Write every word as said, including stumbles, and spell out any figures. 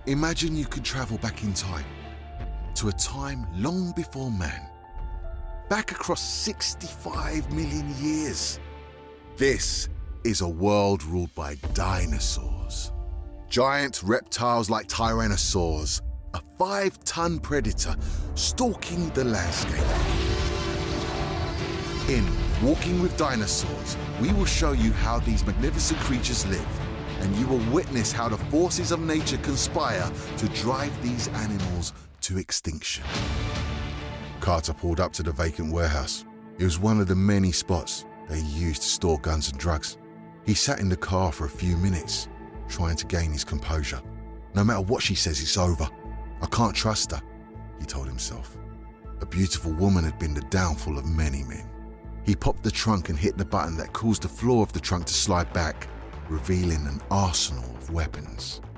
Imagine you could travel back in time, to a time long before man, back across sixty-five million years. This is a world ruled by dinosaurs. Giant reptiles like tyrannosaurs, a five-ton predator stalking the landscape. In Walking with Dinosaurs, we will show you how these magnificent creatures live, and you will witness how the forces of nature conspire to drive these animals to extinction. Carter pulled up to the vacant warehouse. It was one of the many spots they used to store guns and drugs. He sat in the car for a few minutes, trying to gain his composure. No matter what she says, it's over. I can't trust her, he told himself. A beautiful woman had been the downfall of many men. He popped the trunk and hit the button that caused the floor of the trunk to slide back, revealing an arsenal of weapons.